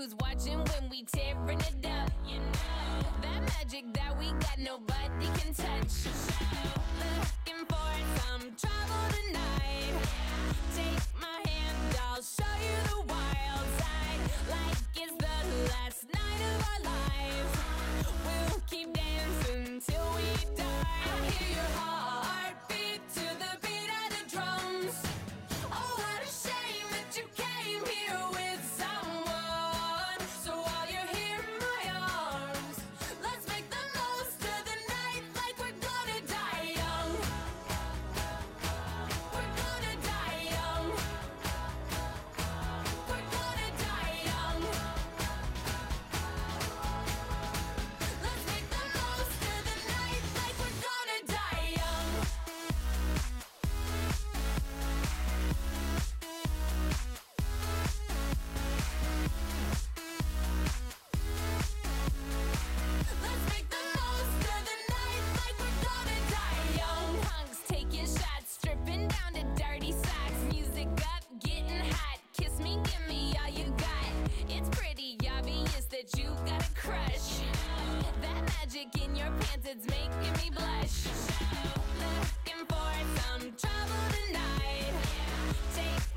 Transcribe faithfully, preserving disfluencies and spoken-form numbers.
who's watching when we tearing it up. You know that magic that we got, nobody can touch. Looking for some trouble tonight. Take my hand, I'll show you the wild side. Like it's the last night of our lives. We'll keep dancing till we die. I hear your heartbeat to the beat of the drums. Oh, what a shame that you came here with someone. So while you're here in my arms, let's make the most of the night like we're gonna die young. We're gonna die young. We're gonna die young. Let's make the most of the night like we're gonna die young. Let's make the most of the night like we're gonna die young. Punks taking shots, stripping down to dirty socks. Music up, getting hot. Kiss me, give me all you got. It's pretty obvious that you got a crush. That magic in your pants, it's making me blush. Looking for some trouble tonight. Take